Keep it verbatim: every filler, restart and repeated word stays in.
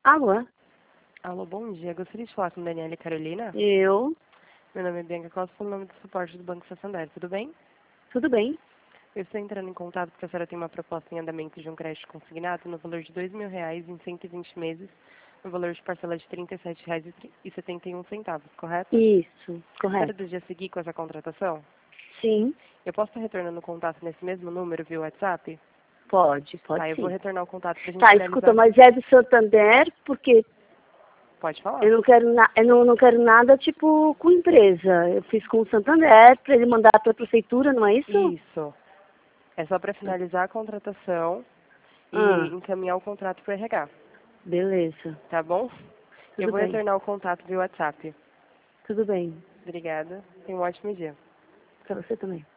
Alô? Alô, bom dia. Gostaria de falar com Daniela e Carolina. Eu? Meu nome é Bianca Costa, pelo nome do suporte do Banco Santander. Tudo bem? Tudo bem? Eu estou entrando em contato porque a senhora tem uma proposta em andamento de um crédito consignado no valor de dois mil reais em cento e vinte meses, no valor de parcela de trinta e sete reais e setenta e um centavos, correto? Isso, A senhora correto. deseja seguir com essa contratação? Sim, Eu posso estar retornando o contato nesse mesmo número via WhatsApp? pode, pode Tá, eu vou sim. retornar o contato para a gente Tá, escuta, finalizar. mas é do Santander, porque Pode falar. eu não quero, na, eu não, não quero nada, tipo, com empresa. Eu fiz com o Santander, para ele mandar para a prefeitura, não é isso? Isso. É só para finalizar a contratação e Ah, encaminhar o contrato para o R H. beleza. Tá bom? Eu Tudo vou bem, retornar o contato via WhatsApp. tudo bem. Obrigada. Tenha um ótimo dia. Para você também.